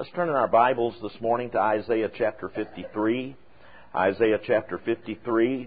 Let's turn in our Bibles this morning to Isaiah chapter 53. Isaiah chapter 53.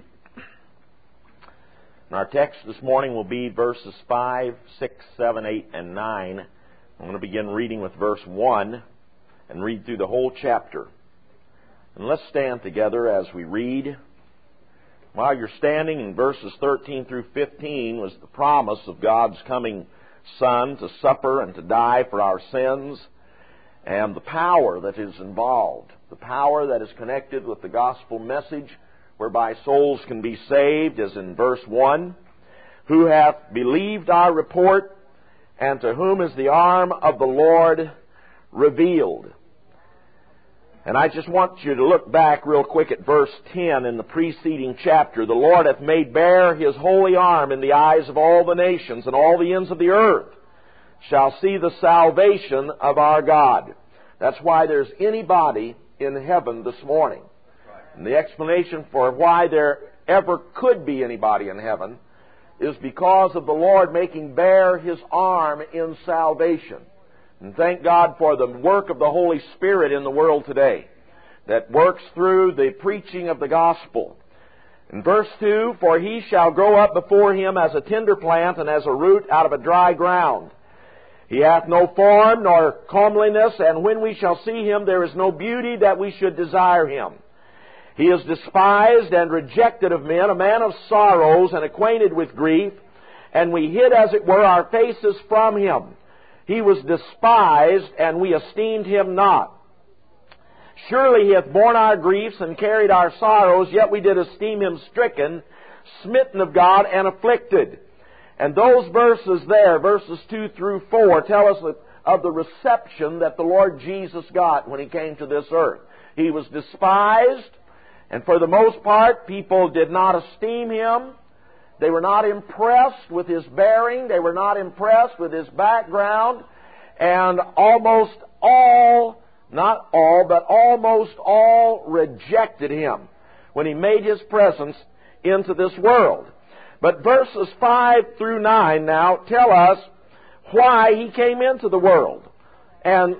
And our text this morning will be verses 5, 6, 7, 8, and 9. I'm going to begin reading with verse 1 and read through the whole chapter. And let's stand together as we read. While you're standing, in verses 13 through 15 was the promise of God's coming Son to suffer and to die for our sins, and the power that is involved, the power that is connected with the gospel message whereby souls can be saved, as in verse 1, who hath believed our report, and to whom is the arm of the Lord revealed. And I just want you to look back real quick at verse 10 in the preceding chapter. The Lord hath made bare His holy arm in the eyes of all the nations, and all the ends of the earth shall see the salvation of our God. That's why there's anybody in heaven this morning. And the explanation for why there ever could be anybody in heaven is because of the Lord making bare His arm in salvation. And thank God for the work of the Holy Spirit in the world today that works through the preaching of the gospel. In verse 2, for He shall grow up before Him as a tender plant, and as a root out of a dry ground. He hath no form nor comeliness, and when we shall see Him, there is no beauty that we should desire Him. He is despised and rejected of men, a man of sorrows and acquainted with grief, and we hid, as it were, our faces from Him. He was despised, and we esteemed Him not. Surely He hath borne our griefs and carried our sorrows, yet we did esteem Him stricken, smitten of God, and afflicted. And those verses there, verses 2 through 4, tell us of the reception that the Lord Jesus got when He came to this earth. He was despised, and for the most part, people did not esteem Him. They were not impressed with His bearing. They were not impressed with His background. And almost all, not all, but almost all rejected Him when He made His presence into this world. But verses 5 through 9 now tell us why He came into the world, and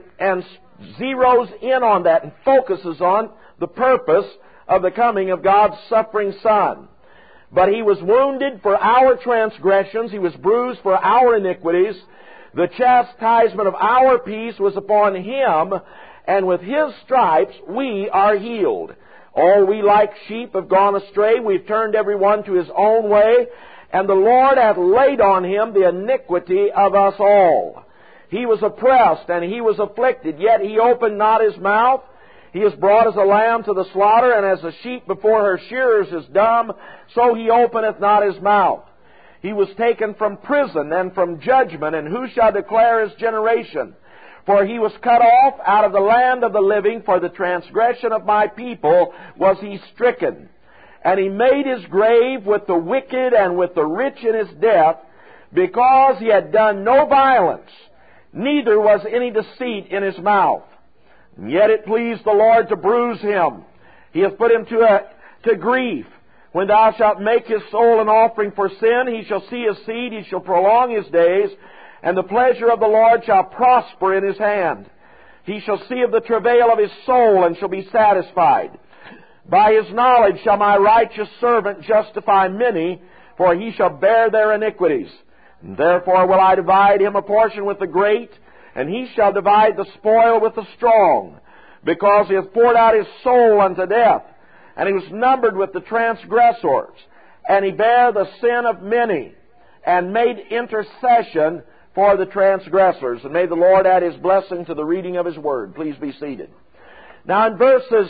zeroes in on that and focuses on the purpose of the coming of God's suffering Son. But He was wounded for our transgressions, He was bruised for our iniquities. The chastisement of our peace was upon Him, and with His stripes we are healed. All we like sheep have gone astray. We've turned every one to his own way. And the Lord hath laid on Him the iniquity of us all. He was oppressed and He was afflicted, yet He opened not His mouth. He is brought as a lamb to the slaughter, and as a sheep before her shearers is dumb, so He openeth not His mouth. He was taken from prison and from judgment, and who shall declare His generation? For He was cut off out of the land of the living, for the transgression of my people was He stricken. And He made His grave with the wicked and with the rich in His death, because He had done no violence, neither was any deceit in His mouth. And yet it pleased the Lord to bruise Him. He hath put Him to grief. When thou shalt make His soul an offering for sin, He shall see His seed, He shall prolong His days, and the pleasure of the Lord shall prosper in His hand. He shall see of the travail of His soul, and shall be satisfied. By His knowledge shall my righteous servant justify many, for he shall bear their iniquities. And therefore will I divide him a portion with the great, and he shall divide the spoil with the strong, because he hath poured out his soul unto death, and he was numbered with the transgressors, and he bare the sin of many, and made intercession for the transgressors. And may the Lord add His blessing to the reading of His Word. Please be seated. Now in verses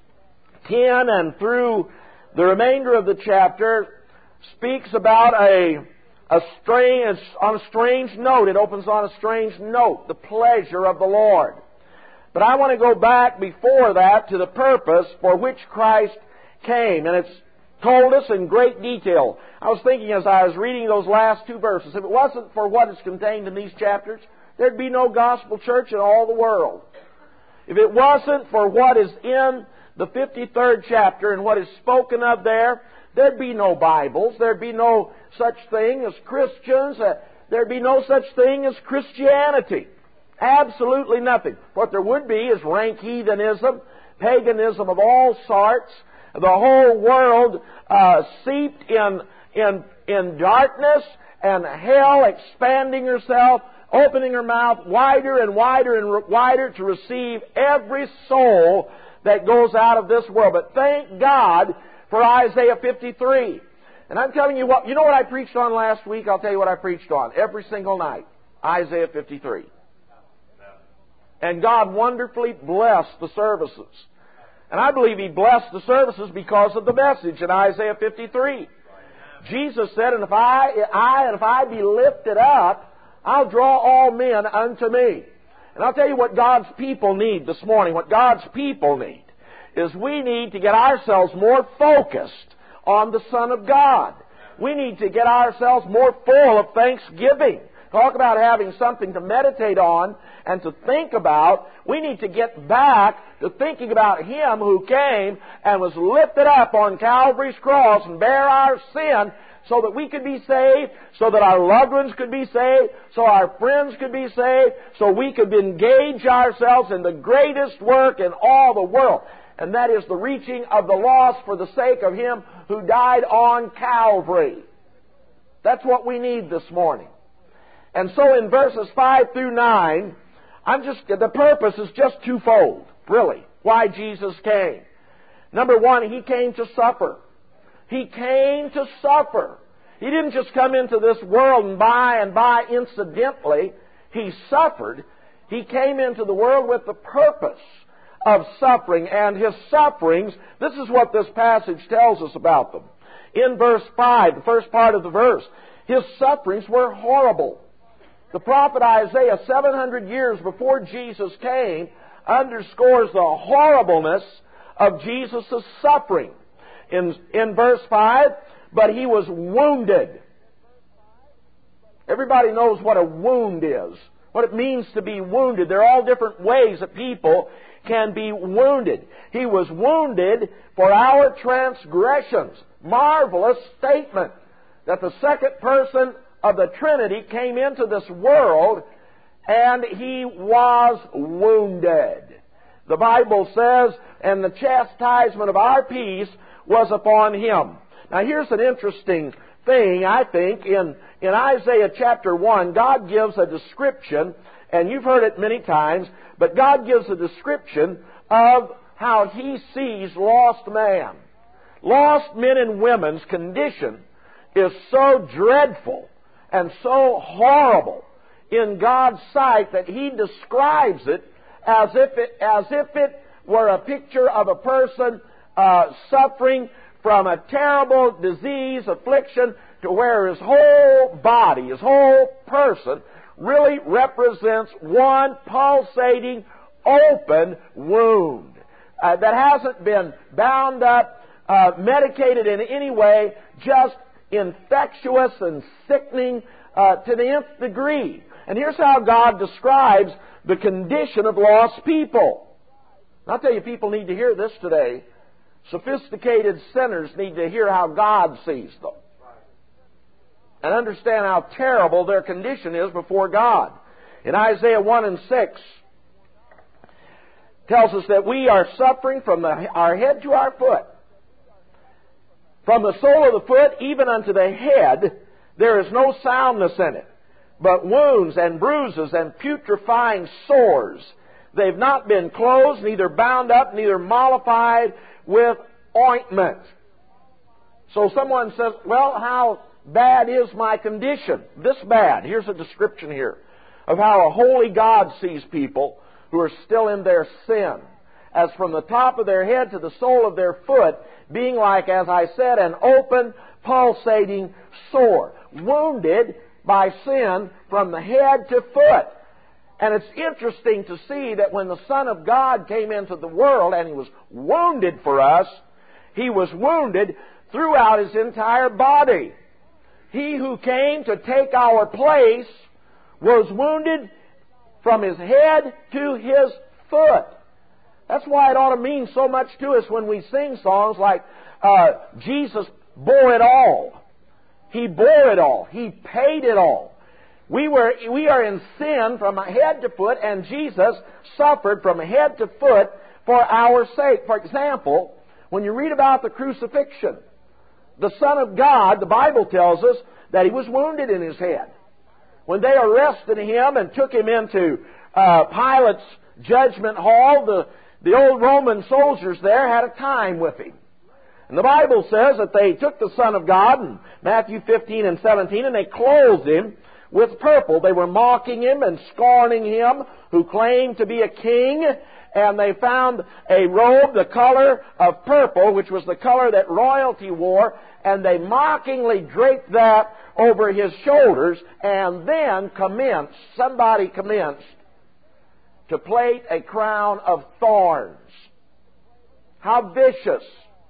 10 and through the remainder of the chapter speaks about on a strange note. It opens on a strange note, the pleasure of the Lord. But I want to go back before that to the purpose for which Christ came. And it's told us in great detail. I was thinking as I was reading those last two verses, if it wasn't for what is contained in these chapters, there'd be no gospel church in all the world. If it wasn't for what is in the 53rd chapter and what is spoken of there, there'd be no Bibles, there'd be no such thing as Christians, there'd be no such thing as Christianity. Absolutely nothing. What there would be is rank heathenism, paganism of all sorts, the whole world seeped in darkness, and hell expanding herself, opening her mouth wider and wider and wider to receive every soul that goes out of this world. But thank God for Isaiah 53. And I'm telling you what, you know what I preached on last week? I'll tell you what I preached on every single night. Isaiah 53. And God wonderfully blessed the services. And I believe He blessed the services because of the message in Isaiah 53. Jesus said, and if I be lifted up, I'll draw all men unto me. And I'll tell you what God's people need this morning. What God's people need is we need to get ourselves more focused on the Son of God. We need to get ourselves more full of thanksgiving. Talk about having something to meditate on and to think about. We need to get back to thinking about Him who came and was lifted up on Calvary's cross and bare our sin so that we could be saved, so that our loved ones could be saved, so our friends could be saved, so we could engage ourselves in the greatest work in all the world. And that is the reaching of the lost for the sake of Him who died on Calvary. That's what we need this morning. And so in verses 5 through 9, the purpose is just twofold, really, why Jesus came. Number one, He came to suffer. He came to suffer. He didn't just come into this world and by incidentally. He suffered. He came into the world with the purpose of suffering, and His sufferings, this is what this passage tells us about them. In verse 5, the first part of the verse, His sufferings were horrible. The prophet Isaiah, 700 years before Jesus came, underscores the horribleness of Jesus' suffering. In verse 5, but He was wounded. Everybody knows what a wound is, what it means to be wounded. There are all different ways that people can be wounded. He was wounded for our transgressions. Marvelous statement that the second person of the Trinity came into this world and He was wounded. The Bible says, and the chastisement of our peace was upon Him. Now here's an interesting thing, I think. In Isaiah chapter 1, God gives a description, and you've heard it many times, but God gives a description of how He sees lost man. Lost men and women's condition is so dreadful and so horrible in God's sight that He describes it as if it were a picture of a person suffering from a terrible disease, affliction, to where his whole body, his whole person, really represents one pulsating, open wound that hasn't been bound up, medicated in any way, just infectious and sickening to the nth degree. And here's how God describes the condition of lost people. I'll tell you, people need to hear this today. Sophisticated sinners need to hear how God sees them and understand how terrible their condition is before God. In Isaiah 1 and 6, tells us that we are suffering from our head to our foot. From the sole of the foot even unto the head, there is no soundness in it, but wounds and bruises and putrefying sores. They've not been closed, neither bound up, neither mollified with ointment. So someone says, well, how bad is my condition? This bad. Here's a description here of how a holy God sees people who are still in their sin. As from the top of their head to the sole of their foot, being like, as I said, an open, pulsating sore. Wounded by sin from the head to foot. And it's interesting to see that when the Son of God came into the world and He was wounded for us, He was wounded throughout His entire body. He who came to take our place was wounded from His head to His foot. That's why it ought to mean so much to us when we sing songs like, Jesus bore it all. He bore it all. He paid it all. We are in sin from head to foot, and Jesus suffered from head to foot for our sake. For example, when you read about the crucifixion, the Son of God, the Bible tells us that He was wounded in His head. When they arrested Him and took Him into Pilate's judgment hall, the old Roman soldiers there had a time with Him. And the Bible says that they took the Son of God in Matthew 15 and 17 and they clothed Him with purple. They were mocking Him and scorning Him who claimed to be a king. And they found a robe, the color of purple, which was the color that royalty wore, and they mockingly draped that over His shoulders, and then somebody commenced to plait a crown of thorns. How vicious!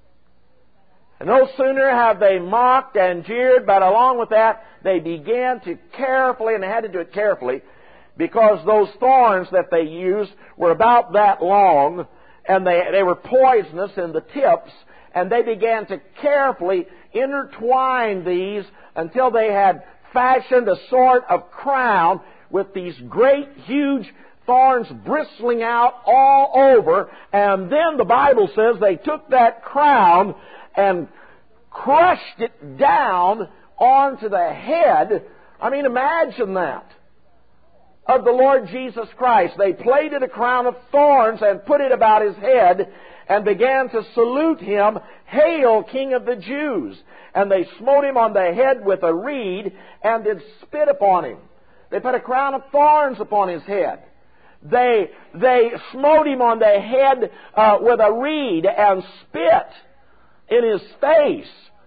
And no sooner have they mocked and jeered, but along with that, they began to carefully, and they had to do it carefully, because those thorns that they used were about that long, and they were poisonous in the tips, and they began to carefully intertwine these until they had fashioned a sort of crown with these great, huge thorns bristling out all over. And then the Bible says they took that crown and crushed it down onto the head. I mean, imagine that. Of the Lord Jesus Christ. They plaited a crown of thorns and put it about His head and began to salute Him, "Hail, King of the Jews!" And they smote Him on the head with a reed and did spit upon Him. They put a crown of thorns upon His head. They smote Him on the head with a reed and spit in His face.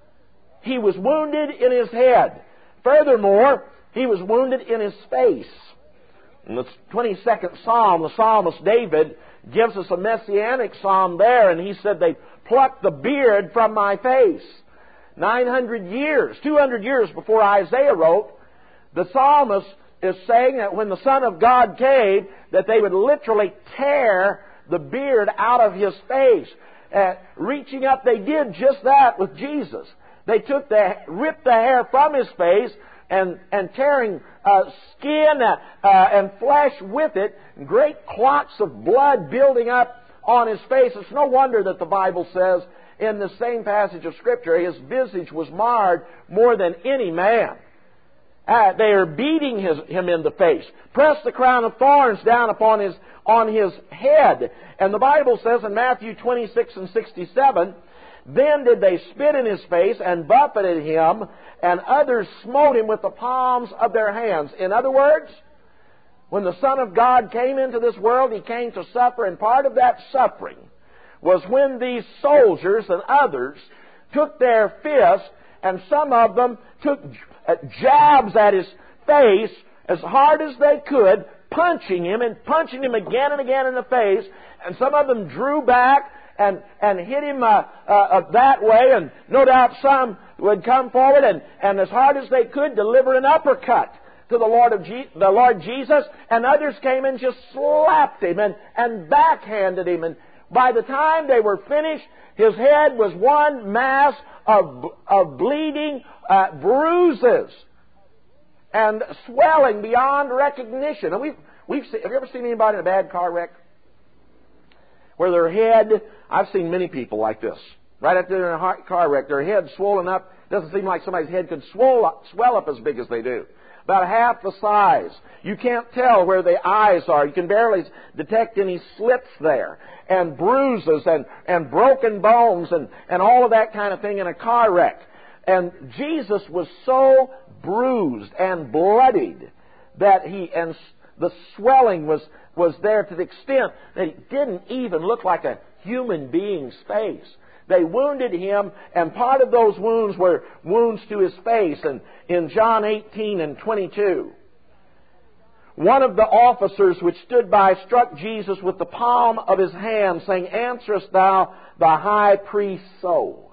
He was wounded in His head. Furthermore, He was wounded in His face. In the 22nd Psalm, the psalmist David gives us a messianic psalm there, and he said, "They plucked the beard from my face." 200 years before Isaiah wrote, the psalmist is saying that when the Son of God came, that they would literally tear the beard out of His face. Reaching up, they did just that with Jesus. They ripped the hair from His face, and tearing skin and flesh with it, great clots of blood building up on His face. It's no wonder that the Bible says in the same passage of Scripture, His visage was marred more than any man. They are beating Him in the face. Press the crown of thorns down on His head. And the Bible says in Matthew 26 and 67, "Then did they spit in His face and buffeted Him, and others smote Him with the palms of their hands." In other words, when the Son of God came into this world, He came to suffer, and part of that suffering was when these soldiers and others took their fists, and some of them took jabs at His face as hard as they could, punching Him again and again in the face, and some of them drew back and hit Him that way, and no doubt some would come forward and as hard as they could deliver an uppercut to the Lord Jesus, and others came and just slapped Him and backhanded Him, and by the time they were finished, His head was one mass of bleeding bruises and swelling beyond recognition. And have you ever seen anybody in a bad car wreck? Where their head, I've seen many people like this. Right after they're in a car wreck, their head swollen up. Doesn't seem like somebody's head could swell up as big as they do. About half the size. You can't tell where the eyes are. You can barely detect any slits there. And bruises and broken bones and all of that kind of thing in a car wreck. And Jesus was so bruised and bloodied that the swelling was there to the extent that it didn't even look like a human being's face. They wounded Him, and part of those wounds were wounds to His face. And in John 18 and 22, one of the officers which stood by struck Jesus with the palm of his hand, saying, "Answerest thou the high priest so?"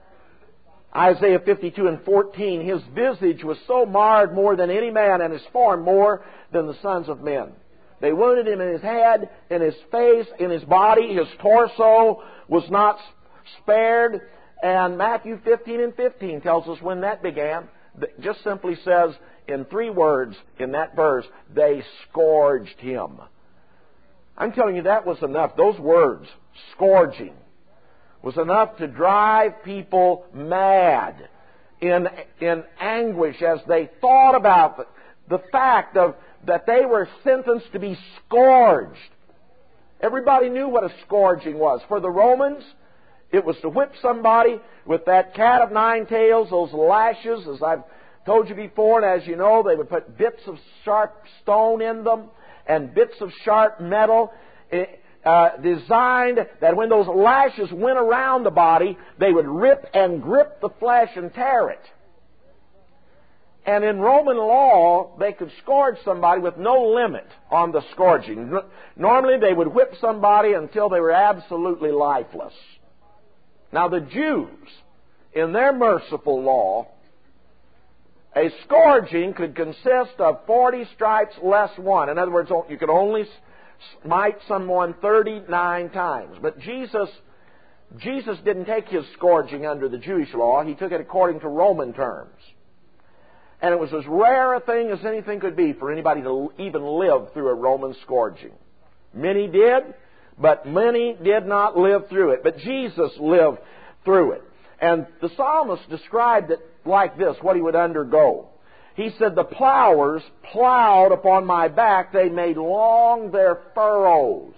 Isaiah 52 and 14, "His visage was so marred more than any man, and his form more than the sons of men." They wounded Him in His head, in His face, in His body. His torso was not spared. And Matthew 15 and 15 tells us when that began. It just simply says, in 3 words in that verse, they scourged him. I'm telling you, that was enough. Those words, scourging, was enough to drive people mad in anguish as they thought about the fact that they were sentenced to be scourged. Everybody knew what a scourging was. For the Romans, it was to whip somebody with that cat of 9 tails, those lashes, as I've told you before, and as you know, they would put bits of sharp stone in them and bits of sharp metal, designed that when those lashes went around the body, they would rip and grip the flesh and tear it. And in Roman law, they could scourge somebody with no limit on the scourging. Normally, they would whip somebody until they were absolutely lifeless. Now, the Jews, in their merciful law, a scourging could consist of 40 stripes less one. In other words, you could only smite someone 39 times. But Jesus didn't take his scourging under the Jewish law. He took it according to Roman terms. And it was as rare a thing as anything could be for anybody to even live through a Roman scourging. Many did, but many did not live through it. But Jesus lived through it. And the psalmist described it like this, what he would undergo. He said, the plowers plowed upon my back. They made long their furrows.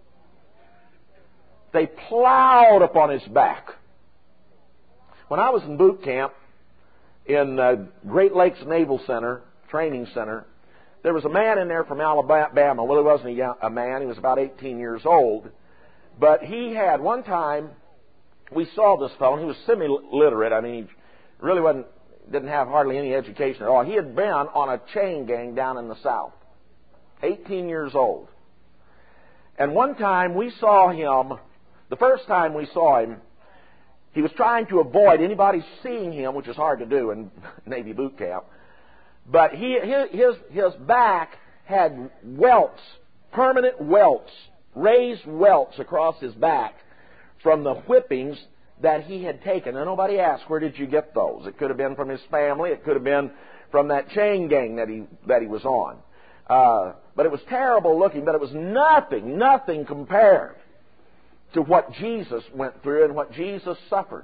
They plowed upon his back. When I was in boot camp in Great Lakes Naval Center, Training Center, there was a man in there from Alabama. Well, he wasn't a man. He was about 18 years old. But he had, one time, we saw this fellow. He was semi-literate. I mean, he really didn't have hardly any education at all. He had been on a chain gang down in the South. 18 years old. And one time we saw him, the first time we saw him, he was trying to avoid anybody seeing him, which is hard to do in Navy boot camp. But his back had welts, permanent welts, raised welts across his back from the whippings that he had taken. And nobody asked, where did you get those? It could have been from his family. It could have been from that chain gang that he was on. But it was terrible looking, but it was nothing compared to what Jesus went through and what Jesus suffered.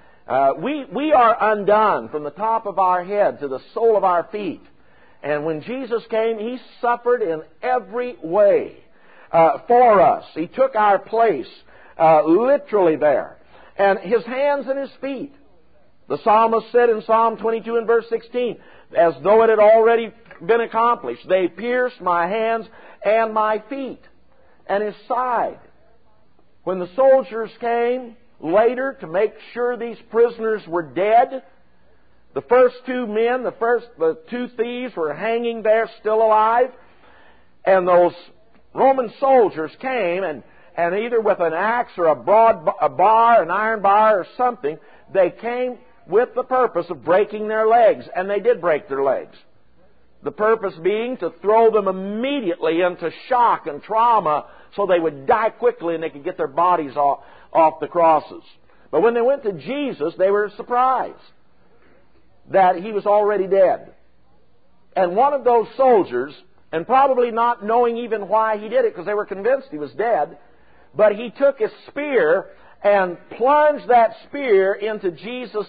We are undone from the top of our head to the sole of our feet. And when Jesus came, He suffered in every way for us. He took our place literally there. And His hands and His feet. The psalmist said in Psalm 22 and verse 16, as though it had already been accomplished, they pierced my hands and my feet. And His side. When the soldiers came later to make sure these prisoners were dead, the first 2 men, the 2 thieves were hanging there still alive, and those Roman soldiers came and either with an axe or an iron bar or something, they came with the purpose of breaking their legs, and they did break their legs. The purpose being to throw them immediately into shock and trauma so they would die quickly and they could get their bodies off the crosses. But when they went to Jesus, they were surprised that He was already dead. And one of those soldiers, and probably not knowing even why he did it, because they were convinced He was dead, but he took a spear and plunged that spear into Jesus'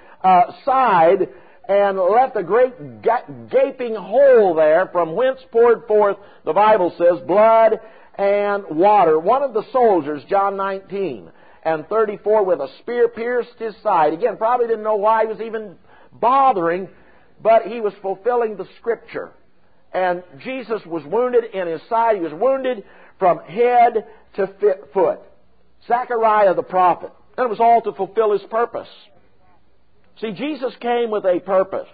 side and left a great gaping hole there from whence poured forth, the Bible says, blood and water. One of the soldiers, John 19 and 34, with a spear pierced his side. Again, probably didn't know why he was even bothering, but he was fulfilling the Scripture. And Jesus was wounded in His side. He was wounded from head to foot. Zechariah the prophet. And it was all to fulfill His purpose. See, Jesus came with a purpose.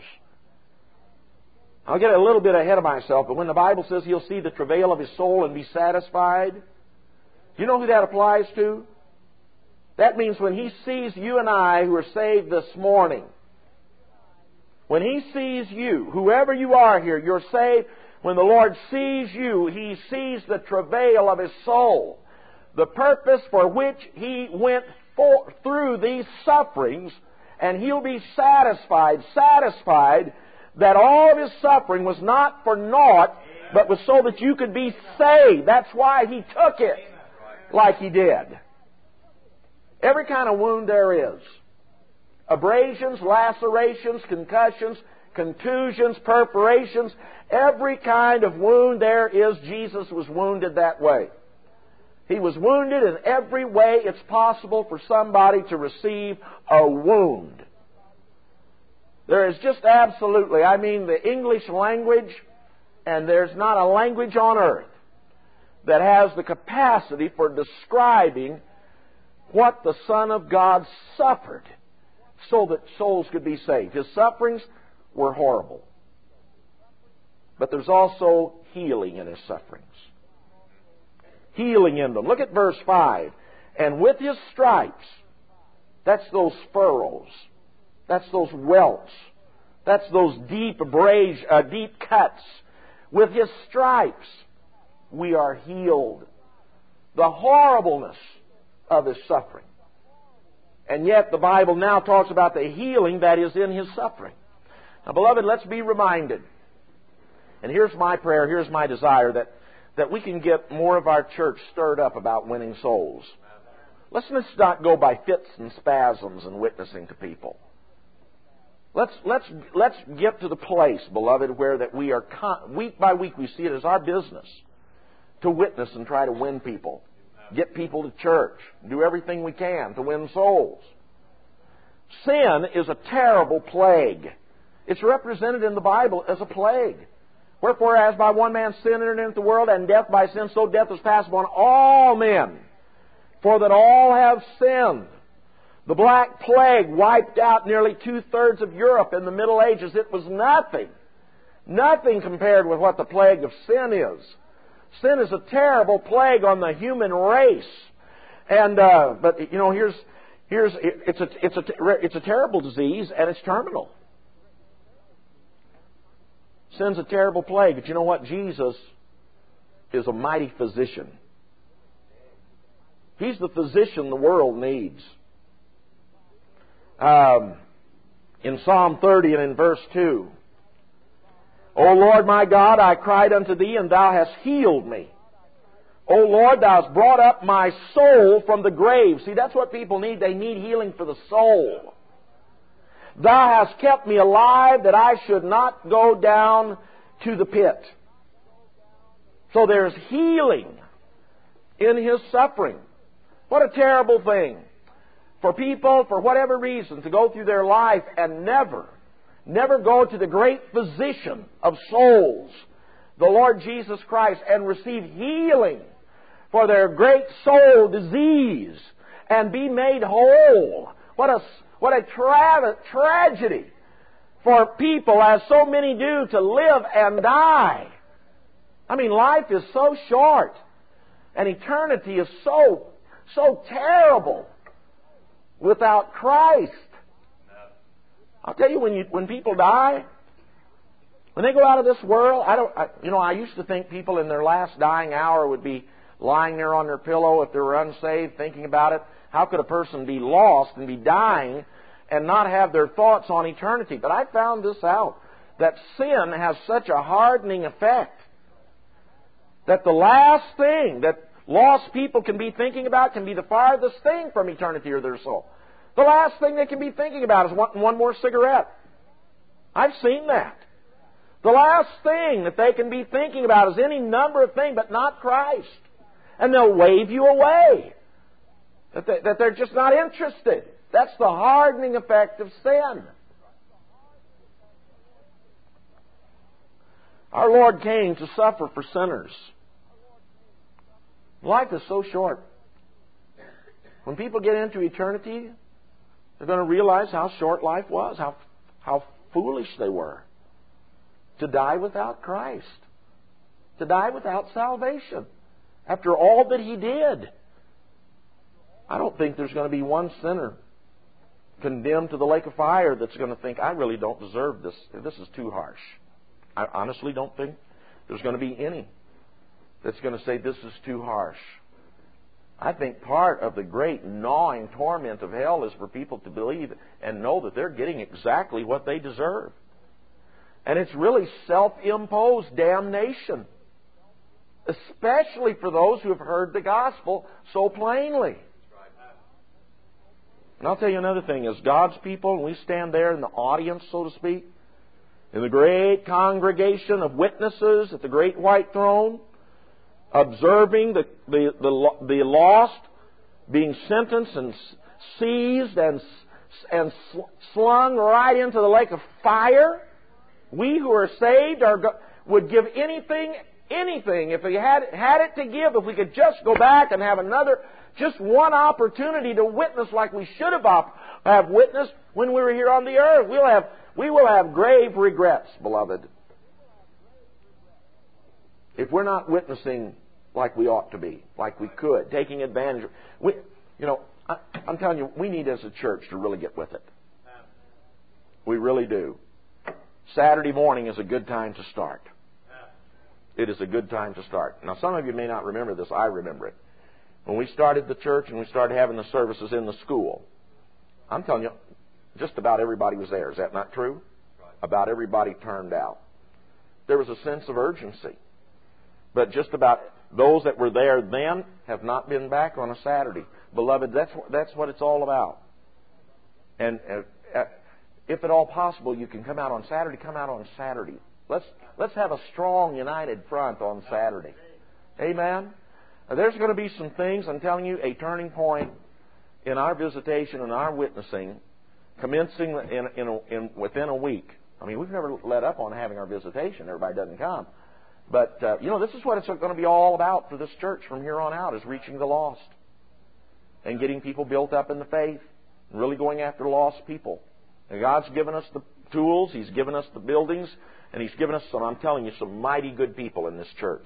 I'll get a little bit ahead of myself, but when the Bible says He'll see the travail of His soul and be satisfied, do you know who that applies to? That means when He sees you and I who are saved this morning, when He sees you, whoever you are here, you're saved, when the Lord sees you, He sees the travail of His soul, the purpose for which He went through these sufferings, and He'll be satisfied that all of His suffering was not for naught, but was so that you could be saved. That's why He took it like He did. Every kind of wound there is. Abrasions, lacerations, concussions, contusions, perforations, every kind of wound there is, Jesus was wounded that way. He was wounded in every way it's possible for somebody to receive a wound. There is just absolutely, the English language, and there's not a language on earth that has the capacity for describing what the Son of God suffered so that souls could be saved. His sufferings were horrible. But there's also healing in His sufferings. Healing in them. Look at verse 5. And with His stripes, that's those furrows, that's those welts, that's those deep cuts. With His stripes, we are healed. The horribleness of His suffering. And yet the Bible now talks about the healing that is in His suffering. Now, beloved, let's be reminded. And here's my prayer, here's my desire, that we can get more of our church stirred up about winning souls. Let's not go by fits and spasms and witnessing to people. Let's get to the place, beloved, where that we are week by week we see it as our business to witness and try to win people, get people to church, do everything we can to win souls. Sin is a terrible plague. It's represented in the Bible as a plague. Wherefore, as by one man sin entered into the world, and death by sin, so death was passed upon all men, for that all have sinned. The Black Plague wiped out nearly 2/3 of Europe in the Middle Ages. It was nothing. Nothing compared with what the plague of sin is. Sin is a terrible plague on the human race. And but it's a terrible disease, and it's terminal. Sin's a terrible plague, but you know what? Jesus is a mighty physician. He's the physician the world needs. In Psalm 30 and in verse 2, O Lord my God, I cried unto Thee, and Thou hast healed me. O Lord, Thou hast brought up my soul from the grave. See, that's what people need. They need healing for the soul. Thou hast kept me alive, that I should not go down to the pit. So there's healing in His suffering. What a terrible thing for people, for whatever reason, to go through their life and never go to the great physician of souls, the Lord Jesus Christ, and receive healing for their great soul disease and be made whole. What a tragedy for people, as so many do, to live and die. Life is so short, and eternity is so terrible without Christ. I'll tell you, when people die, when they go out of this world, I used to think people in their last dying hour would be lying there on their pillow if they were unsaved, thinking about it. How could a person be lost and be dying and not have their thoughts on eternity? But I found this out, that sin has such a hardening effect that the last thing that lost people can be thinking about can be the farthest thing from eternity or their soul. The last thing they can be thinking about is wanting one more cigarette. I've seen that. The last thing that they can be thinking about is any number of things, but not Christ. And they'll wave you away. That they're just not interested. That's the hardening effect of sin. Our Lord came to suffer for sinners. Life is so short. When people get into eternity, they're going to realize how short life was, how foolish they were to die without Christ, to die without salvation, after all that He did. I don't think there's going to be one sinner condemned to the lake of fire that's going to think, I really don't deserve this. This is too harsh. I honestly don't think there's going to be any that's going to say this is too harsh. I think part of the great gnawing torment of hell is for people to believe and know that they're getting exactly what they deserve. And it's really self-imposed damnation, especially for those who have heard the gospel so plainly. And I'll tell you another thing. As God's people, and we stand there in the audience, so to speak, in the great congregation of witnesses at the great white throne, observing the lost being sentenced and seized and slung right into the lake of fire, we who are saved would give anything if we had it to give, if we could just go back and have just one opportunity to witness like we should have witnessed when we were here on the earth. We will have grave regrets, beloved, if we're not witnessing like we ought to be, like we could, taking advantage. I'm telling you, we need as a church to really get with it. We really do. Saturday morning is a good time to start. It is a good time to start. Now, some of you may not remember this. I remember it. When we started the church and we started having the services in the school, I'm telling you, just about everybody was there. Is that not true? About everybody turned out. There was a sense of urgency. But just about those that were there then have not been back on a Saturday. Beloved, that's what it's all about. And if at all possible, you can come out on Saturday, come out on Saturday. Let's have a strong, united front on Saturday. Amen? There's going to be some things, I'm telling you, a turning point in our visitation and our witnessing, commencing within a week. I mean, we've never let up on having our visitation. Everybody doesn't come. But, this is what it's going to be all about for this church from here on out, is reaching the lost and getting people built up in the faith and really going after lost people. And God's given us the tools. He's given us the buildings. And He's given us I'm telling you, some mighty good people in this church.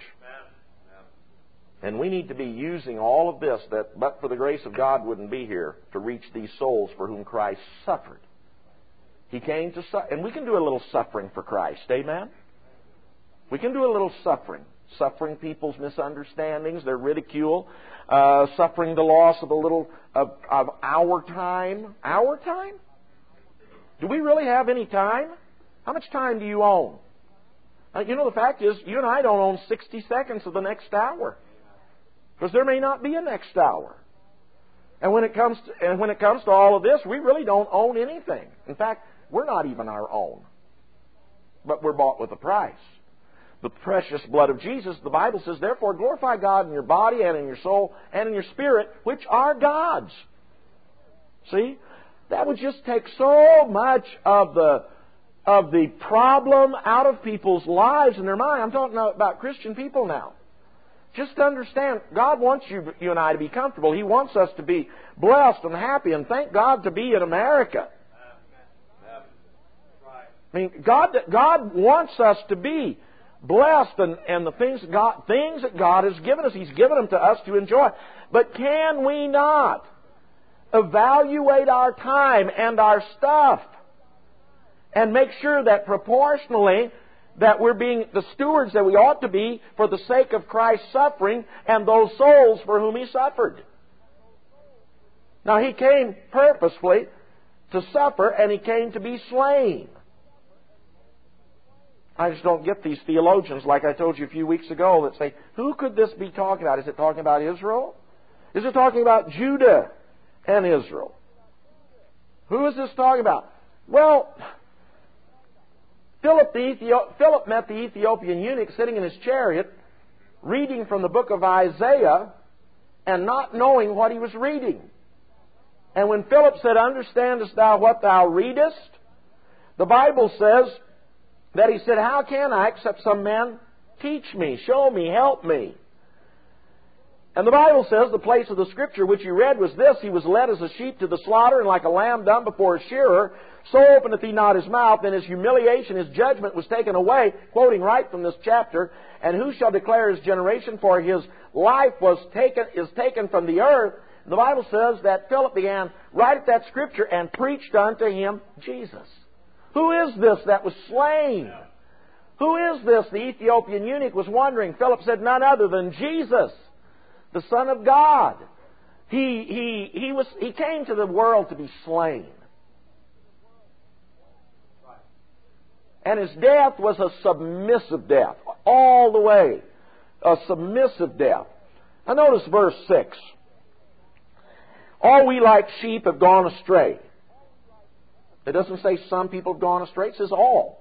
And we need to be using all of this that, but for the grace of God, wouldn't be here to reach these souls for whom Christ suffered. He came to suffer. And we can do a little suffering for Christ. Amen? We can do a little suffering. Suffering people's misunderstandings, their ridicule. Suffering the loss of a little of our time. Our time? Do we really have any time? How much time do you own? The fact is, you and I don't own 60 seconds of the next hour. Because there may not be a next hour. And when it comes to all of this, we really don't own anything. In fact, we're not even our own. But we're bought with a price. The precious blood of Jesus, the Bible says, therefore glorify God in your body and in your soul and in your spirit, which are God's. See? That would just take so much of the problem out of people's lives and their mind. I'm talking about Christian people now. Just understand, God wants you and I to be comfortable. He wants us to be blessed and happy, and thank God to be in America. I mean, God wants us to be blessed, and the things that God has given us, He's given them to us to enjoy. But can we not evaluate our time and our stuff and make sure that proportionally that we're being the stewards that we ought to be for the sake of Christ's suffering and those souls for whom He suffered? Now, He came purposefully to suffer, and He came to be slain. I just don't get these theologians, like I told you a few weeks ago, that say, who could this be talking about? Is it talking about Israel? Is it talking about Judah and Israel? Who is this talking about? Well, Philip met the Ethiopian eunuch sitting in his chariot, reading from the book of Isaiah, and not knowing what he was reading. And when Philip said, understandest thou what thou readest? The Bible says that he said, how can I, except some man teach me, show me, help me? And the Bible says the place of the Scripture which you read was this: He was led as a sheep to the slaughter, and like a lamb dumb before a shearer, so openeth He not His mouth. In His humiliation His judgment was taken away, quoting right from this chapter. And who shall declare His generation? For His life is taken from the earth. And the Bible says that Philip began right at that Scripture and preached unto him Jesus. Who is this that was slain? Who is this? The Ethiopian eunuch was wondering. Philip said, none other than Jesus, the Son of God. He came to the world to be slain. And his death was a submissive death, all the way. A submissive death. Now notice verse 6. All we like sheep have gone astray. It doesn't say some people have gone astray, it says all.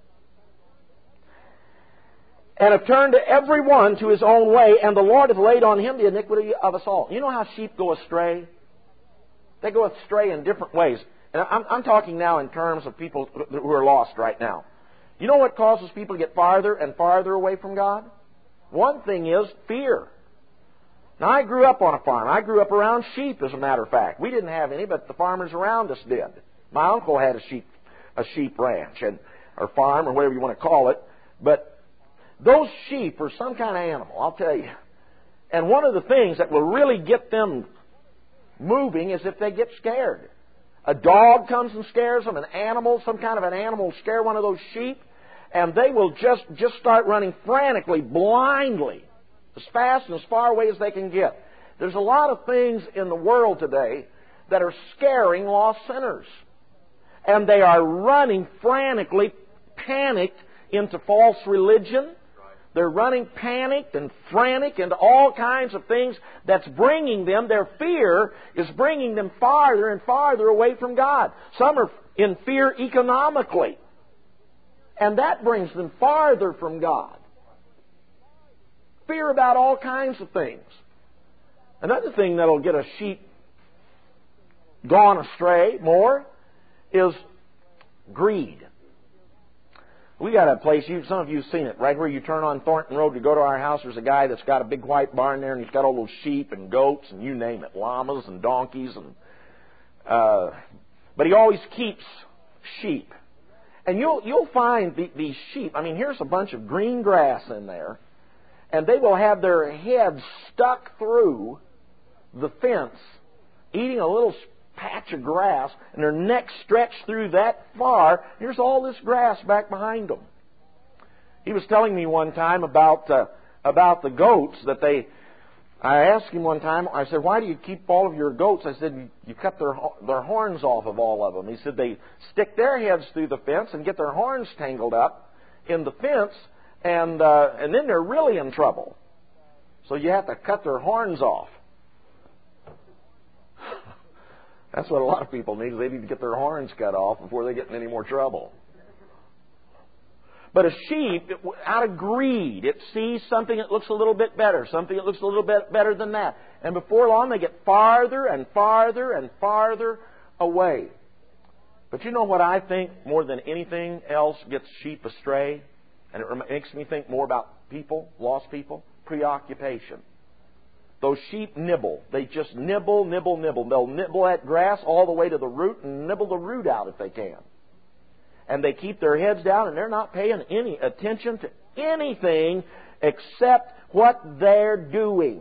And have turned every one to his own way, and the Lord hath laid on him the iniquity of us all. You know how sheep go astray? They go astray in different ways. And I'm talking now in terms of people who are lost right now. You know what causes people to get farther and farther away from God? One thing is fear. Now, I grew up on a farm. I grew up around sheep, as a matter of fact. We didn't have any, but the farmers around us did. My uncle had a sheep ranch, or farm, or whatever you want to call it. But those sheep are some kind of animal, I'll tell you. And one of the things that will really get them moving is if they get scared. A dog comes and scares them, an animal, some kind of an animal will scare one of those sheep, and they will just start running frantically, blindly, as fast and as far away as they can get. There's a lot of things in the world today that are scaring lost sinners. And they are running frantically, panicked into false religion. They're running panicked and frantic into all kinds of things that's bringing them, their fear is bringing them farther and farther away from God. Some are in fear economically, and that brings them farther from God. Fear about all kinds of things. Another thing that'll get a sheep gone astray more is greed. We got a place, some of you have seen it, right where you turn on Thornton Road to go to our house. There's a guy that's got a big white barn there, and he's got all those sheep and goats and you name it, llamas and donkeys. But he always keeps sheep. And you'll find these sheep, I mean, here's a bunch of green grass in there, and they will have their heads stuck through the fence, eating a little patch of grass, and their necks stretched through that far. Here's all this grass back behind them. He was telling me one time about the goats that I asked him one time, I said, why do you keep all of your goats? I said, you cut their horns off of all of them. He said, they stick their heads through the fence and get their horns tangled up in the fence, and then they're really in trouble. So you have to cut their horns off. That's what a lot of people need. They need to get their horns cut off before they get in any more trouble. But a sheep, out of greed, it sees something that looks a little bit better, something that looks a little bit better than that. And before long, they get farther and farther and farther away. But you know what I think more than anything else gets sheep astray? And it makes me think more about people, lost people? Preoccupation. Those sheep nibble. They just nibble. They'll nibble at grass all the way to the root and nibble the root out if they can. And they keep their heads down and they're not paying any attention to anything except what they're doing.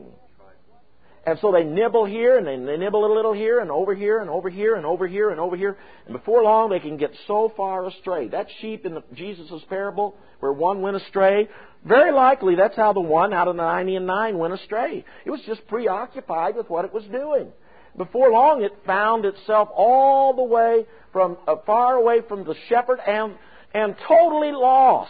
And so they nibble here and they nibble a little here and over here and over here and over here and over here. And before long they can get so far astray. That sheep in Jesus' parable where one went astray, very likely that's how the one out of the 99 went astray. It was just preoccupied with what it was doing. Before long it found itself all the way from far away from the shepherd and totally lost.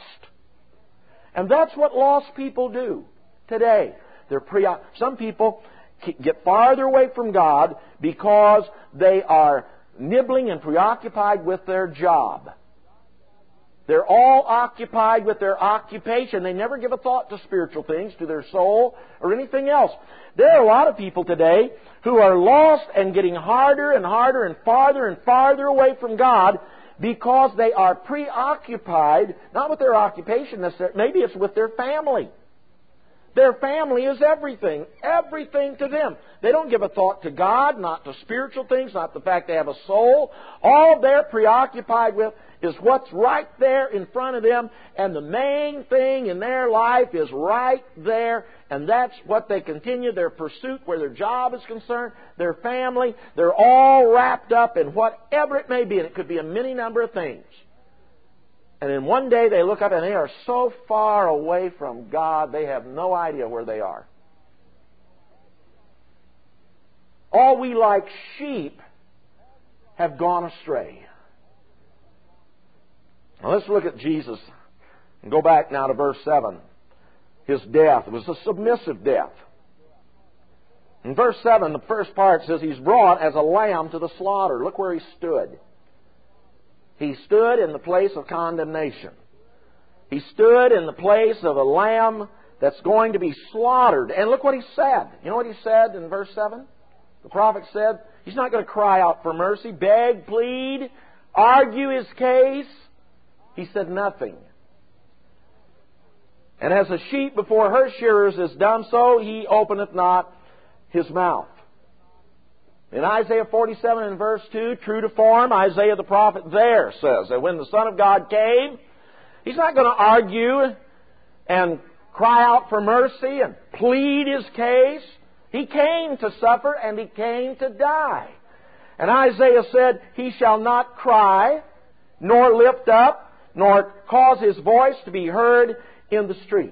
And that's what lost people do today. Some people get farther away from God because they are nibbling and preoccupied with their job. They're all occupied with their occupation. They never give a thought to spiritual things, to their soul, or anything else. There are a lot of people today who are lost and getting harder and harder and farther away from God because they are preoccupied, not with their occupation necessarily, maybe it's with their family. Their family is everything to them. They don't give a thought to God, not to spiritual things, not the fact they have a soul. All they're preoccupied with is what's right there in front of them, and the main thing in their life is right there, and that's what they continue their pursuit where their job is concerned, their family. They're all wrapped up in whatever it may be, and it could be a many number of things. And then one day they look up and they are so far away from God, they have no idea where they are. All we like sheep have gone astray. Now let's look at Jesus and go back now to verse 7. His death was a submissive death. In verse 7, the first part says He's brought as a lamb to the slaughter. Look where He stood. He stood in the place of condemnation. He stood in the place of a lamb that's going to be slaughtered. And look what He said. You know what He said in verse 7? The prophet said, He's not going to cry out for mercy, beg, plead, argue His case. He said nothing. And as a sheep before her shearers is dumb, so He openeth not His mouth. In Isaiah 47 and verse 2, true to form, Isaiah the prophet there says that when the Son of God came, He's not going to argue and cry out for mercy and plead His case. He came to suffer and He came to die. And Isaiah said, He shall not cry, nor lift up, nor cause His voice to be heard in the street.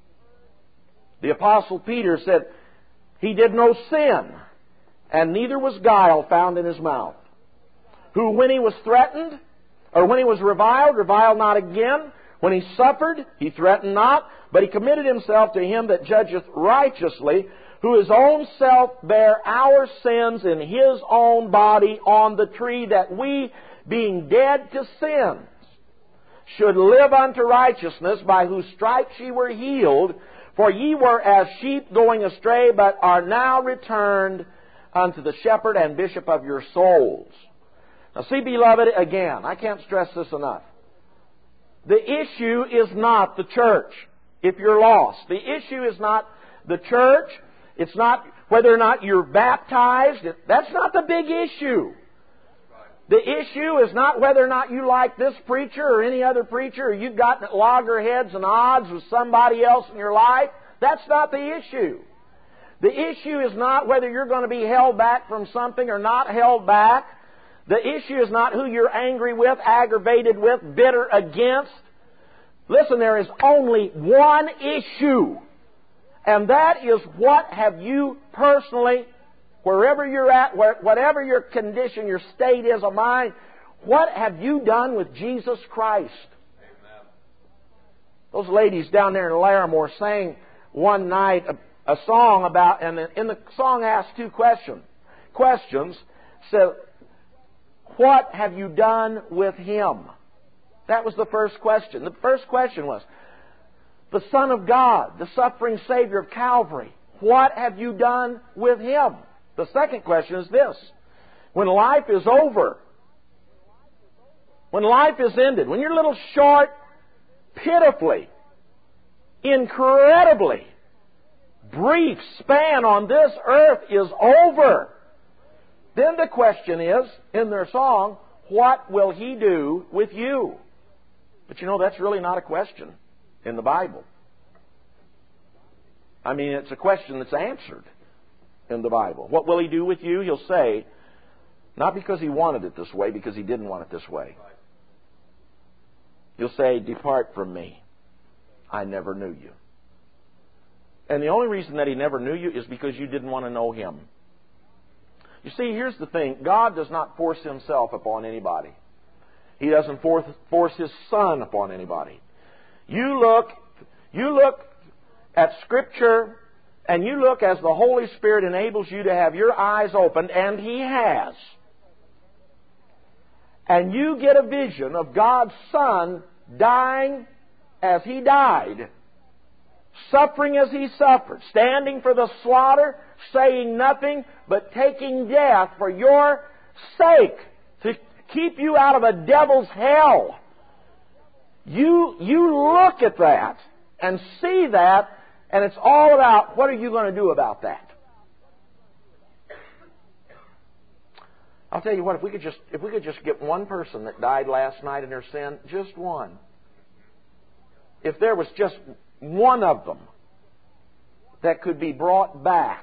The Apostle Peter said, He did no sin, and neither was guile found in His mouth. Who when He was threatened, or when He was reviled not again. When He suffered, He threatened not, but He committed Himself to Him that judgeth righteously, who His own self bare our sins in His own body on the tree, that we, being dead to sins, should live unto righteousness, by whose stripes ye were healed. For ye were as sheep going astray, but are now returned unto the shepherd and bishop of your souls. Now see, beloved, again, I can't stress this enough. The issue is not the church, if you're lost. The issue is not the church. It's not whether or not you're baptized. That's not the big issue. The issue is not whether or not you like this preacher or any other preacher, or you've got loggerheads and odds with somebody else in your life. That's not the issue. The issue is not whether you're going to be held back from something or not held back. The issue is not who you're angry with, aggravated with, bitter against. Listen, there is only one issue. And that is, what have you personally, wherever you're at, whatever your condition, your state is of mind, what have you done with Jesus Christ? Amen. Those ladies down there in Larimore sang one night a song about, and in the song asked two questions. Said, what have you done with Him? That was the first question. The first question was, the Son of God, the suffering Savior of Calvary, what have you done with Him? The second question is this: when life is over, when life is ended, when your little short, pitifully, incredibly brief span on this earth is over, then the question is, in their song, what will He do with you? But you know, that's really not a question in the Bible. I mean, it's a question that's answered in the Bible. What will He do with you? He'll say, not because He wanted it this way, because He didn't want it this way. He'll say, depart from me. I never knew you. And the only reason that He never knew you is because you didn't want to know Him. You see, here's the thing. God does not force Himself upon anybody. He doesn't force His Son upon anybody. You look at Scripture, and you look as the Holy Spirit enables you to have your eyes opened, and He has. And you get a vision of God's Son dying as He died, suffering as He suffered, standing for the slaughter, saying nothing, but taking death for your sake, to keep you out of a devil's hell. You look at that and see that, and it's all about, what are you going to do about that? I'll tell you what, if we could just get one person that died last night in their sin, just one. If there was just one of them that could be brought back,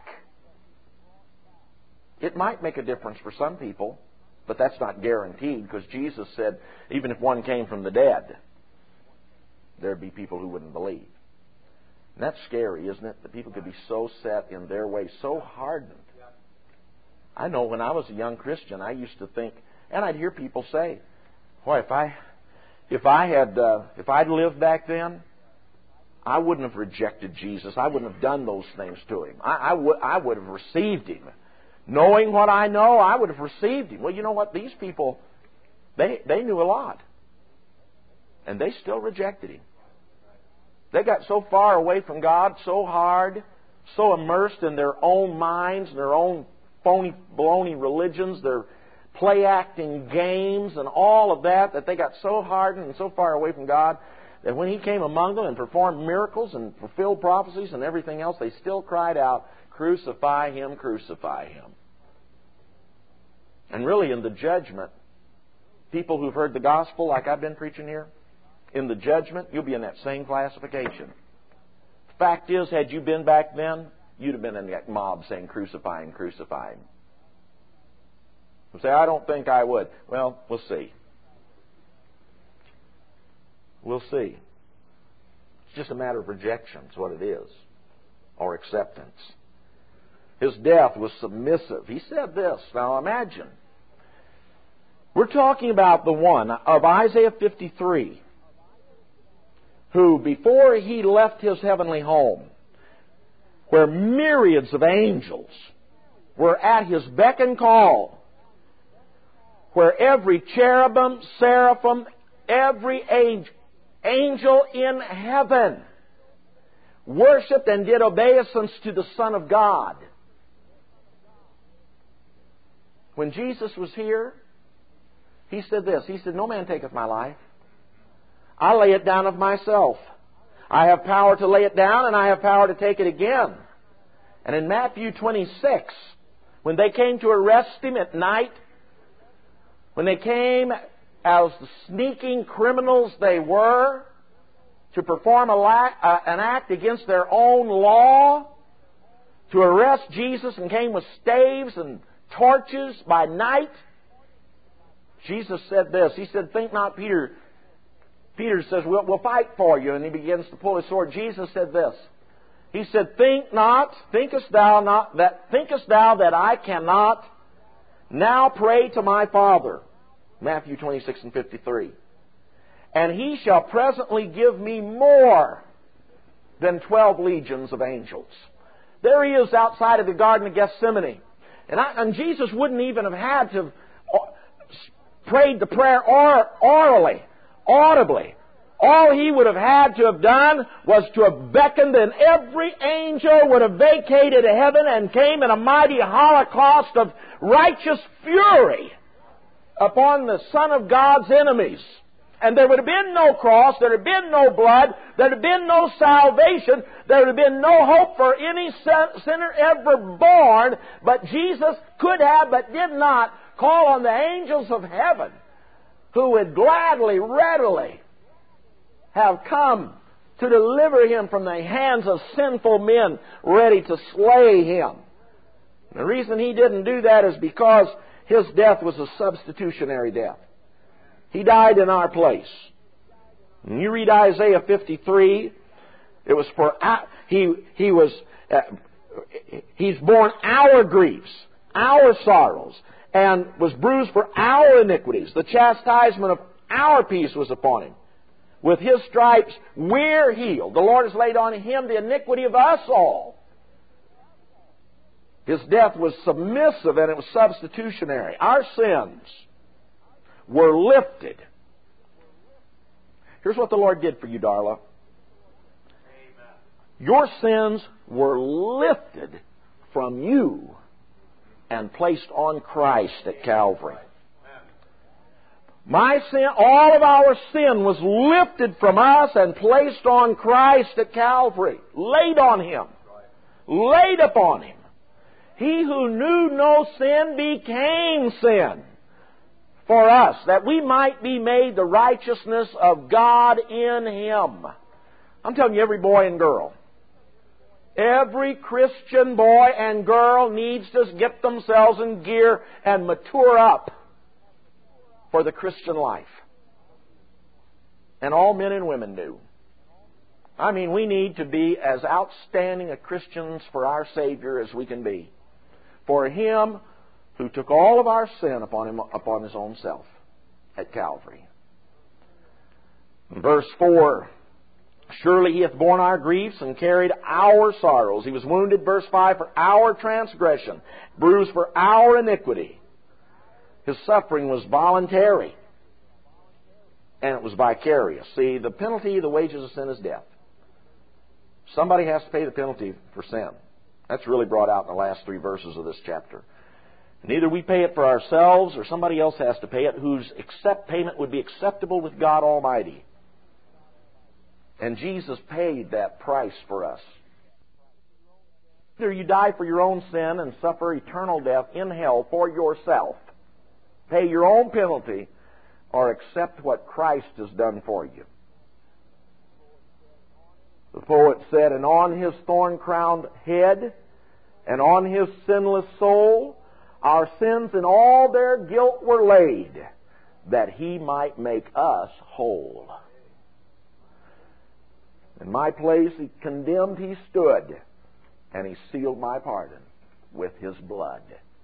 it might make a difference for some people, but that's not guaranteed, because Jesus said, even if one came from the dead, there'd be people who wouldn't believe. And that's scary, isn't it? That people could be so set in their way, so hardened. I know when I was a young Christian, I used to think, and I'd hear people say, boy, if I'd lived back then, I wouldn't have rejected Jesus. I wouldn't have done those things to Him. I would have received Him. Knowing what I know, I would have received Him. Well, you know what? These people, they knew a lot. And they still rejected Him. They got so far away from God, so hard, so immersed in their own minds, their own phony, baloney religions, their play-acting games and all of that, that they got so hardened and so far away from God that when He came among them and performed miracles and fulfilled prophecies and everything else, they still cried out, "Crucify Him, crucify Him." And really in the judgment, people who've heard the gospel like I've been preaching here, in the judgment, you'll be in that same classification. Fact is, had you been back then, you'd have been in that mob saying, "Crucify Him, crucify Him." You say, "I don't think I would." Well, we'll see. We'll see. It's just a matter of rejection, is what it is, or acceptance. His death was submissive. He said this. Now imagine. We're talking about the one of Isaiah 53 who, before he left his heavenly home, where myriads of angels were at his beck and call, where every cherubim, seraphim, every angel in heaven worshipped and did obeisance to the Son of God. When Jesus was here, He said this. He said, "No man taketh my life. I lay it down of myself. I have power to lay it down, and I have power to take it again." And in Matthew 26, when they came to arrest Him at night, when they came as the sneaking criminals they were to perform an act against their own law, to arrest Jesus, and came with staves and torches by night, Jesus said this. He said, "Think not, Peter." Peter says, we'll fight for you. And he begins to pull his sword. Jesus said this. He said, thinkest thou that I cannot now pray to my Father? Matthew 26 and 53. "And He shall presently give me more than 12 legions of angels." There He is outside of the Garden of Gethsemane. And Jesus wouldn't even have had to have prayed the prayer orally, audibly. All He would have had to have done was to have beckoned, and every angel would have vacated heaven and came in a mighty holocaust of righteous fury upon the Son of God's enemies. And there would have been no cross, there would have been no blood, there would have been no salvation, there would have been no hope for any sinner ever born. But Jesus could have, but did not, call on the angels of heaven, who would gladly, readily have come to deliver Him from the hands of sinful men ready to slay Him. The reason He didn't do that is because His death was a substitutionary death. He died in our place. When you read Isaiah 53, it was for He's borne our griefs, our sorrows, and was bruised for our iniquities. The chastisement of our peace was upon Him. With His stripes we're healed. The Lord has laid on Him the iniquity of us all. His death was submissive and it was substitutionary. Our sins were lifted. Here's what the Lord did for you, Darla. Your sins were lifted from you and placed on Christ at Calvary. My sin, all of our sin was lifted from us and placed on Christ at Calvary. Laid on Him. Laid upon Him. He who knew no sin became sin for us, that we might be made the righteousness of God in Him. I'm telling you, every boy and girl, every Christian boy and girl needs to get themselves in gear and mature up for the Christian life. And all men and women do. I mean, we need to be as outstanding a Christians for our Savior as we can be. For Him who took all of our sin upon His own self at Calvary. Verse 4, surely He hath borne our griefs and carried our sorrows. He was wounded, verse 5, for our transgression, bruised for our iniquity. His suffering was voluntary, and it was vicarious. See, the penalty, the wages of sin is death. Somebody has to pay the penalty for sin. That's really brought out in the last 3 verses of this chapter. And either we pay it for ourselves or somebody else has to pay it whose payment would be acceptable with God Almighty. And Jesus paid that price for us. Either you die for your own sin and suffer eternal death in hell for yourself, pay your own penalty, or accept what Christ has done for you. The poet said, and on His thorn-crowned head and on His sinless soul, our sins and all their guilt were laid, that He might make us whole. In my place He condemned, He stood, and He sealed my pardon with His blood.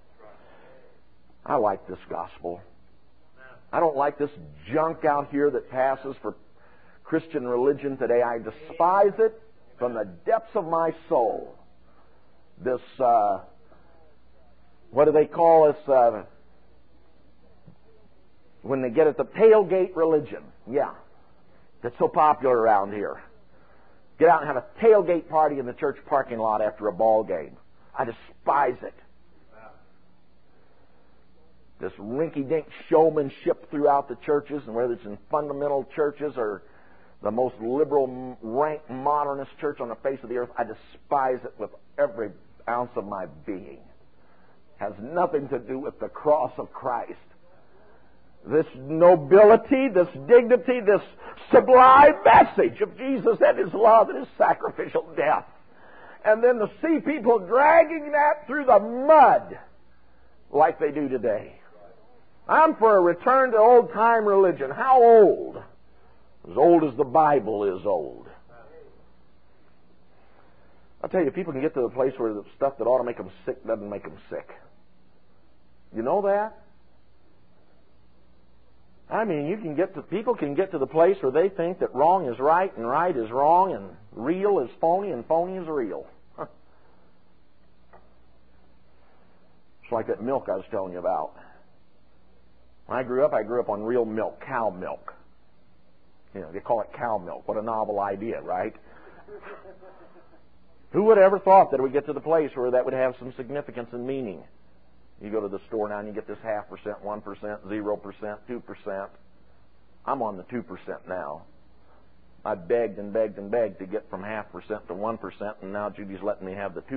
I like this gospel. I don't like this junk out here that passes for Christian religion today. I despise it from the depths of my soul. This, what do they call us when they get at the tailgate religion? Yeah, that's so popular around here. Get out and have a tailgate party in the church parking lot after a ball game. I despise it. This rinky-dink showmanship throughout the churches, and whether it's in fundamental churches or the most liberal, rank, modernist church on the face of the earth, I despise it with every ounce of my being. It has nothing to do with the cross of Christ. This nobility, this dignity, this sublime message of Jesus and His love and His sacrificial death. And then to see people dragging that through the mud like they do today. I'm for a return to old-time religion. How old? As old as the Bible is old. I'll tell you, people can get to the place where the stuff that ought to make them sick doesn't make them sick. You know that? I mean, people can get to the place where they think that wrong is right and right is wrong and real is phony and phony is real. It's like that milk I was telling you about. When I grew up on real milk, cow milk. You know, they call it cow milk. What a novel idea, right? Who would have ever thought that it would get to the place where that would have some significance and meaning? You go to the store now and you get this 0.5%, 1%, 0%, 2%. I'm on the 2% now. I begged and begged and begged to get from 0.5% to 1%, and now Judy's letting me have the 2%.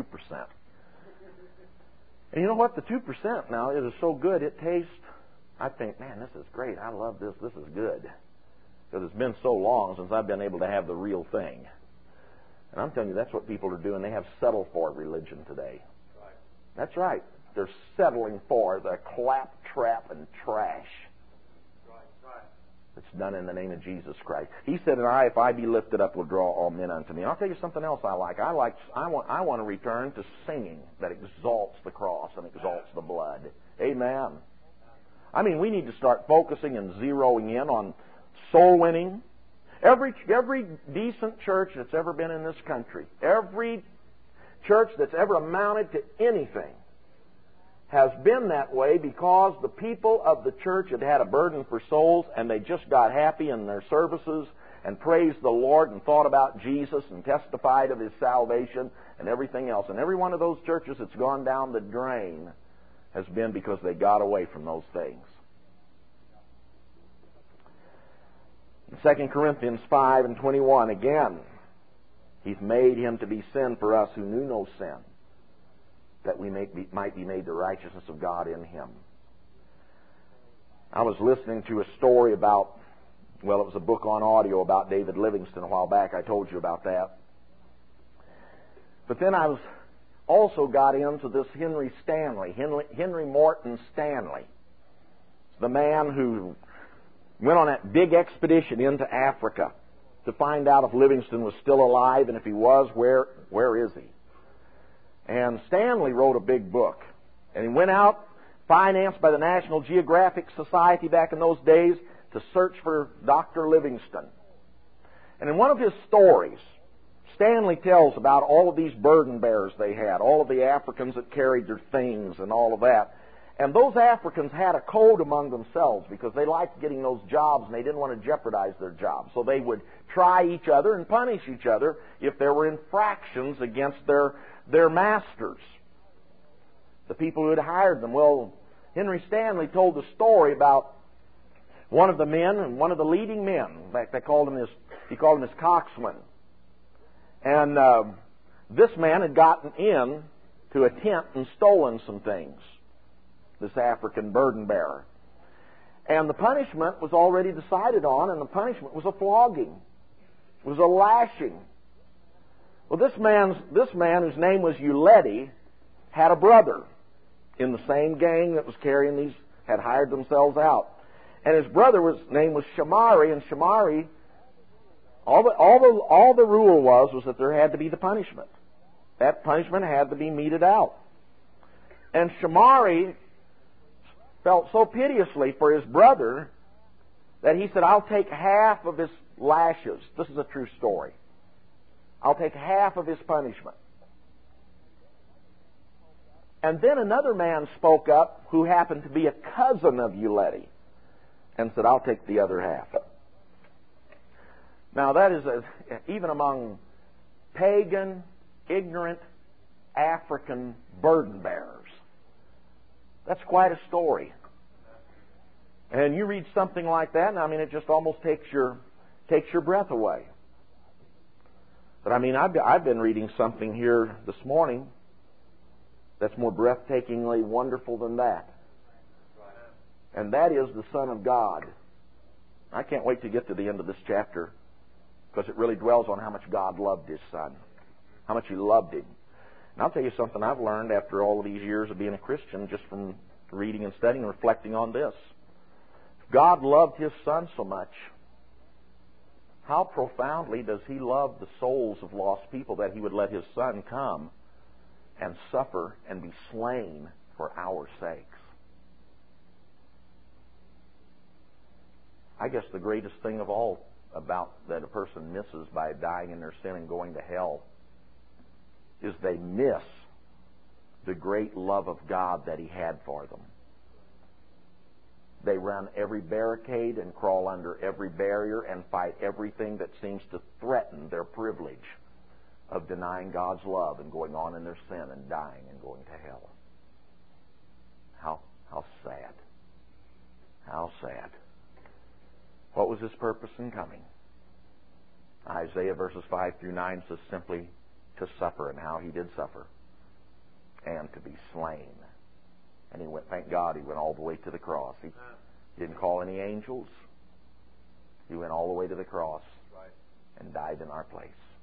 And you know what? The 2% now is so good, it tastes, I think, man, this is great. I love this. This is good. Because it's been so long since I've been able to have the real thing. And I'm telling you, that's what people are doing. They have settled for religion today. Right. That's right. They're settling for the claptrap and trash. Right. It's done in the name of Jesus Christ. He said, and if I be lifted up, will draw all men unto me. And I'll tell you something else I like. I want to return to singing that exalts the cross and exalts the blood. Amen. I mean, we need to start focusing and zeroing in on soul winning. Every decent church that's ever been in this country, every church that's ever amounted to anything, has been that way because the people of the church had had a burden for souls, and they just got happy in their services and praised the Lord and thought about Jesus and testified of His salvation and everything else. And every one of those churches that's gone down the drain has been because they got away from those things. In 2 Corinthians 5:21, again, He's made Him to be sin for us who knew no sin, that we might be made the righteousness of God in Him. I was listening to a story about, well, it was a book on audio about David Livingstone a while back. I told you about that. But then I also got into this Henry Morton Stanley. The man who went on that big expedition into Africa to find out if Livingstone was still alive, and if he was, where is he? And Stanley wrote a big book. And he went out, financed by the National Geographic Society back in those days, to search for Dr. Livingstone. And in one of his stories, Stanley tells about all of these burden bearers they had, all of the Africans that carried their things and all of that. And those Africans had a code among themselves because they liked getting those jobs and they didn't want to jeopardize their jobs. So they would try each other and punish each other if there were infractions against their masters, the people who had hired them. Well, Henry Stanley told the story about one of the men, and one of the leading men. In fact, he called him his coxswain. And this man had gotten in to a tent and stolen some things, this African burden bearer. And the punishment was already decided on, and the punishment was a flogging. It was a lashing. Well, this man, whose name was Uledi, had a brother in the same gang that was carrying these, had hired themselves out. And his brother's name was Shamari, and Shamari, all the rule was that there had to be the punishment. That punishment had to be meted out. And Shamari felt so piteously for his brother that he said, I'll take half of his lashes. This is a true story. I'll take half of his punishment. And then another man spoke up who happened to be a cousin of Uledi and said, I'll take the other half. Now that is, even among pagan, ignorant African burden bearers, that's quite a story. And you read something like that, and I mean, it just almost takes your breath away. But I mean, I've been reading something here this morning that's more breathtakingly wonderful than that. And that is the Son of God. I can't wait to get to the end of this chapter, because it really dwells on how much God loved His Son, how much He loved Him. And I'll tell you something I've learned after all of these years of being a Christian, just from reading and studying and reflecting on this. If God loved His Son so much, how profoundly does He love the souls of lost people that He would let His Son come and suffer and be slain for our sakes? I guess the greatest thing of all about that a person misses by dying in their sin and going to hell is they miss the great love of God that He had for them. They run every barricade and crawl under every barrier and fight everything that seems to threaten their privilege of denying God's love and going on in their sin and dying and going to hell. How sad. How sad. What was His purpose in coming? Isaiah verses 5 through 9 says simply to suffer, and how He did suffer, and to be slain. And He went, thank God, He went all the way to the cross. He didn't call any angels. He went all the way to the cross and died in our place.